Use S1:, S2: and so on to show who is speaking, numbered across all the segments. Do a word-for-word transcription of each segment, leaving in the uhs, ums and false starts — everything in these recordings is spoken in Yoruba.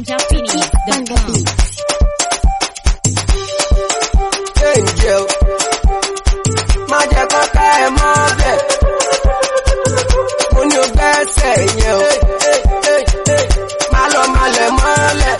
S1: ninja phoenix dot com.
S2: Angel, má jẹ́ kó ká ẹ mọ́lẹ̀, mo ní o gbẹ́sẹ̀ yẹn o, má lọ má lẹ̀ mọ́lẹ̀.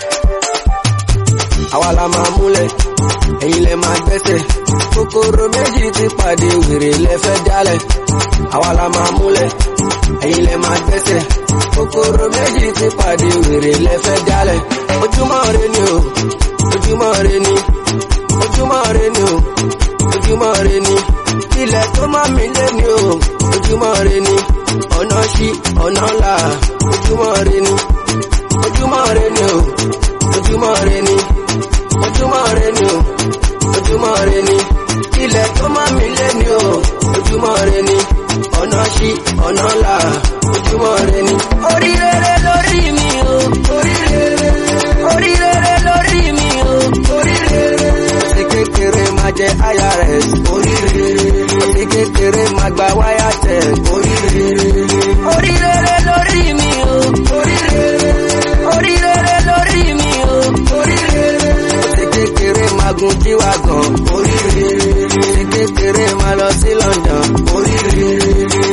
S2: Àwa la máa múlẹ̀, ẹ̀yin lẹ máa gbẹ́sẹ̀, kòkòrò méjì ti pàdé wèrè lẹ fẹ́ dálẹ̀. Àwa la máa múlẹ̀, ẹ̀yin lẹ máa gbẹ́sẹ̀, kòkòrò méjì ti pàdé wèrè lẹ fẹ́ dálẹ̀. Ojúmọ́ re ni o, ojúmọ́ re ni, ojúmọ́ re ni o, ojúmọ́ re ni, ilẹ̀ tó máa mi lé ni o, ojúmọ́ re ni, ọ̀nà ṣí ọ̀nà là, ojúmọ́ re ni, ojúmọ́ re ni o, ojúmọ́ re ni, ojúmọ́ re ni o, ojúmọ́ re ni, ilẹ̀ tó máa mi lé ni o, ojúmọ́ re ni, ọ̀nà ṣí ọ̀nà là, ojúmọ́ re ni. Orí rere lórí mi o, orí rere, orí rere lórí mi o, orí rere. Ti kékeré máa jẹ I R S, orí rere. Ti kékeré máa gba wáyà tẹ̀, orí rere. Orí rere lórí mi o, orí rere, orí rere lórí mi o, orí rere. Ti kékeré máa gun jíwá gan, orí rere. Ti kékeré máa lọ sí London, orí rere.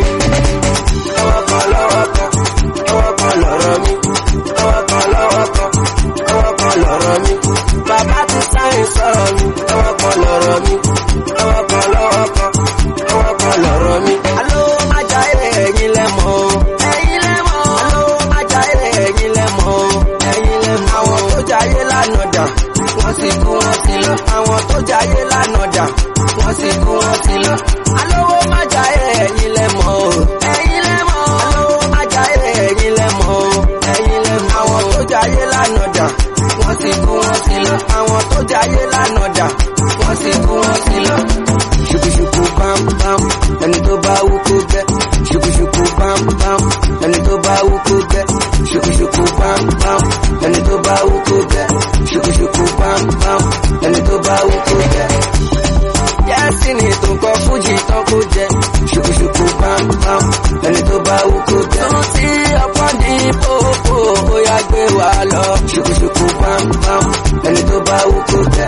S2: Lọ́wọ́ kan lọ́wọ́ kan, lọ́wọ́ kan lọ́rọ̀ mi, lọ́wọ́ kan lọ́wọ́ kan, lọ́wọ́ kan lọ́rọ̀ mi. Bàbá ti sáyìn sọ̀rọ̀ mi, lọ́wọ́ kan lọ́rọ̀ mi, lọ́wọ́ kan lọ́wọ́ kan, lọ́wọ́ kan lọ́rọ̀ mi. Àló máa já èrè ẹ̀yin lẹ́mọ̀, ẹ̀yin lẹ́mọ̀. Àló máa já èrè ẹ̀yin lẹ́mọ̀, ẹ̀yin lẹ́mọ̀. Àwọn tó jayé lánàá dà, wọ́n sì kú wọ́n sì lọ. Àwọn tó jayé lánàá dà, wọ́n sì kú wọ́n sì lọ. Àló máa já èrè ẹ̀yin lẹ́mọ̀, ẹ̀yin lẹ́mọ̀. Àló máa já èrè ẹ̀yin lẹ́mọ̀, ẹ̀yin lẹ́mọ̀. Àwọn tó jayé lánàá dà, wọ́n sì kú wọ́n sì lọ. Àwọn tó jayé lánàá dà, wọ́n sì kú wọ́n sì lọ. Ṣùkùṣùkù bam bam, ẹni tó bá wú kó gbẹ. Ṣùkùṣùkù bam bam, ẹni tó bá wú kó gbẹ. Ṣùkùṣùkù bam bam, ẹni tó bá wú kó gbẹ. Ṣùkùṣùkù bam bam, ẹni tó bá wú kó gbẹ. Destiny tó ń kọ fújì tán kó jẹ. Ṣùkùṣùkù bam bam, ẹni tó bá wú kó gbẹ. Tó ti ọ̀pọ̀ ní pópó, ó yá gbé wa lọ. Ṣùkùṣùkù bam bam, ẹni tó bá wú kó gbẹ.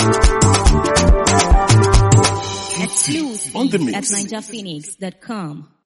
S1: Exclusive at ninja phoenix dot com.